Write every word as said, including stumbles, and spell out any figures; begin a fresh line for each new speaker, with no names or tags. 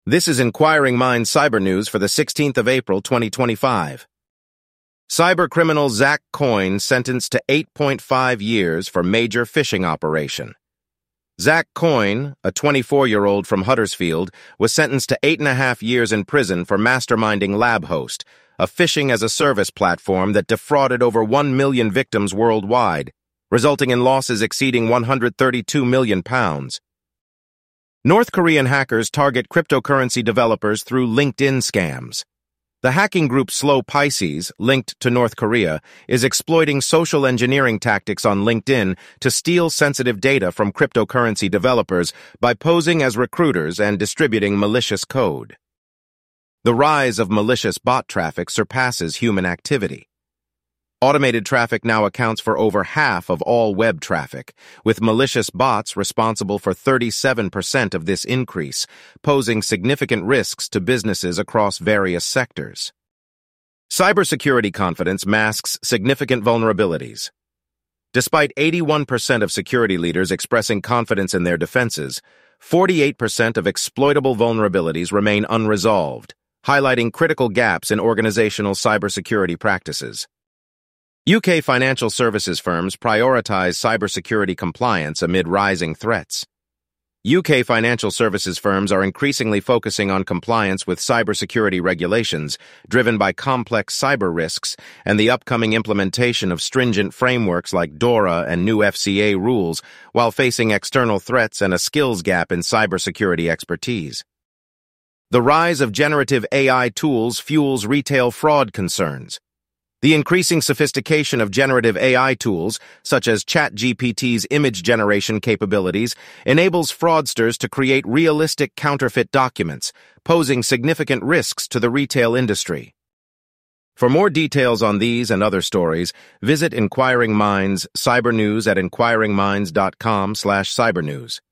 This is Inquiring Minds Cyber News for the sixteenth of April, twenty twenty-five. Cybercriminal Zach Coyne sentenced to eight point five years for major phishing operation. Zach Coyne, a twenty-four-year-old from Huddersfield, was sentenced to eight and a half years in prison for masterminding LabHost, a phishing-as-a-service platform that defrauded over one million victims worldwide, resulting in losses exceeding one hundred thirty-two million pounds. North Korean hackers target cryptocurrency developers through LinkedIn scams. The hacking group Slow Pisces, linked to North Korea, is exploiting social engineering tactics on LinkedIn to steal sensitive data from cryptocurrency developers by posing as recruiters and distributing malicious code. The rise of malicious bot traffic surpasses human activity. Automated traffic now accounts for over half of all web traffic, with malicious bots responsible for thirty-seven percent of this increase, posing significant risks to businesses across various sectors. Cybersecurity confidence masks significant vulnerabilities. Despite eighty-one percent of security leaders expressing confidence in their defenses, forty-eight percent of exploitable vulnerabilities remain unresolved, highlighting critical gaps in organizational cybersecurity practices. U K financial services firms prioritize cybersecurity compliance amid rising threats. U K financial services firms are increasingly focusing on compliance with cybersecurity regulations, driven by complex cyber risks and the upcoming implementation of stringent frameworks like DORA and new F C A rules, while facing external threats and a skills gap in cybersecurity expertise. The rise of generative A I tools fuels retail fraud concerns. The increasing sophistication of generative A I tools, such as ChatGPT's image generation capabilities, enables fraudsters to create realistic counterfeit documents, posing significant risks to the retail industry. For more details on these and other stories, visit Inquiring Minds Cyber News at inquiring minds dot com slash cybernews.